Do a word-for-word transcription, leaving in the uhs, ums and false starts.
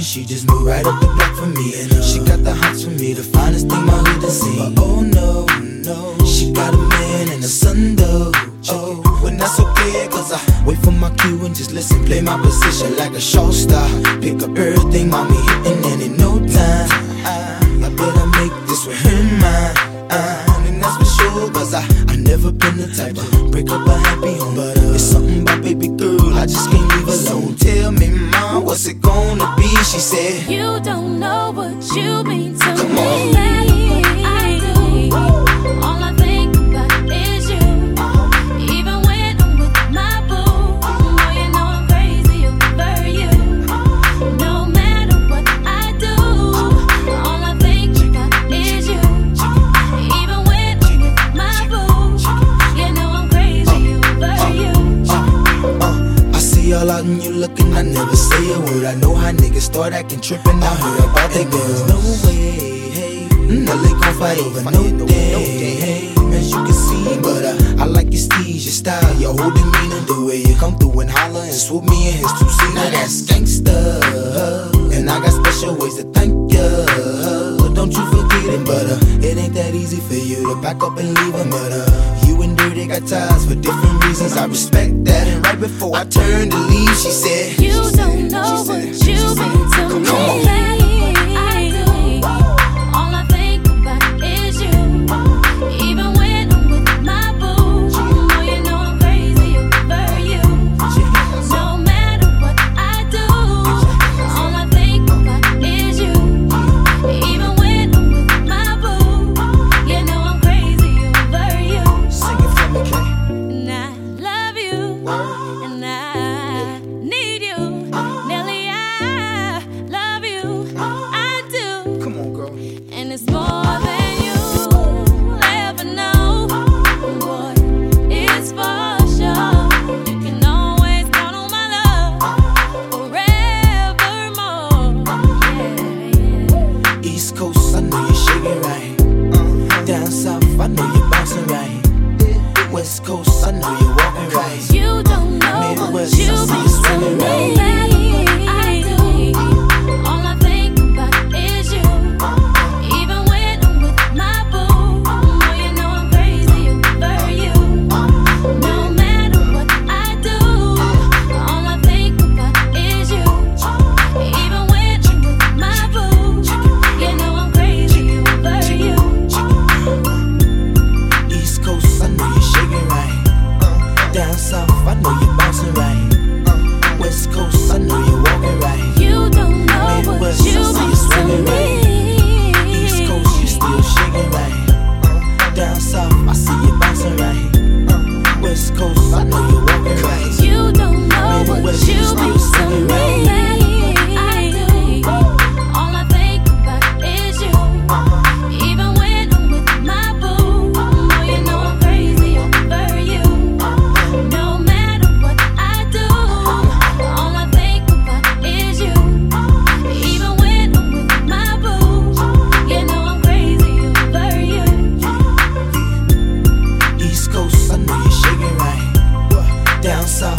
she just moved right up the block for me. And uh, she got the hots for me, the finest thing my hood has seen. But oh no, no, she got a man and a son though. Oh, but that's okay, cause I wait for my cue and just listen. Play my position like a show star. Pick up everything, mommy hitting, and in no time I, I better make this with her mine. Uh, and that's for sure, cause I, I never been the type to break up a happy home. But uh, it's something about baby girl, I just can't leave alone. Tell me, mom, what's it gonna be? She said, you don't know what you mean to come me. on. I do. All I think about is you. Even when I'm with my boo, oh, you know I'm crazy over you. No matter what I do, all I think about is you. Even when I'm with my boo, you know I'm crazy over you. Uh, uh, I see all out and you looking, I never say a word. I know how niggas start acting trippin'. I heard about they girls. No way, hey, no they gon' fight over no day, hey. As you can see, but uh, I like your steez, your style, your whole demeanor, the way you come through and holler and swoop me in his two seat. Now that's gangsta, and I got special ways to thank ya. Don't you forget it, but uh, it ain't that easy for you to back up and leave him. But uh, you and Dirty got ties for different reasons. I respect that. And right before I turned to leave, she said, you don't know what you mean to me. Come on. I do. All I think about is you. Even when I'm with my boo, oh, you know I'm crazy over you. No matter what I do, all I think about is you. Even when I'm with my boo, you know I'm crazy over you. Sing it for me, Kay. And I love you, and I need you. Nelly, I love you, I do. Come on, girl. And it's more than you'll ever know. Boy, it's for sure. You can always count on my love forevermore. Yeah, yeah. East Coast, I know you're shaking right. Uh, down south, I know you're bouncing right. West Coast, I know you're walking right. You don't know what Midwest, you I see mean you to swinging me. right. I do. All I think about is you. Even when I'm with my boo, oh, you know I'm crazy over you. No matter what I do, all I think about is you. Even when I'm with my boo, you know I'm crazy over you. East Coast, I know you're shaking right. Down south, I know you're bouncing right. West Coast, I know you're walking right. You don't know what Midwest, you I see you mean to swinging right. me. East Coast, you still shaking right. Down south, I see you bouncing right. West Coast, I know you're walking right. You don't know what Midwest, you you still mean to swinging me. right. I do. All I think about is you. Even when I'm with my boo, oh, you know I'm crazy over you. No matter what I do, all I think about is you. Even when I'm with my boo, you know I'm crazy over you. East Coast, I know you're shaking right. Down south,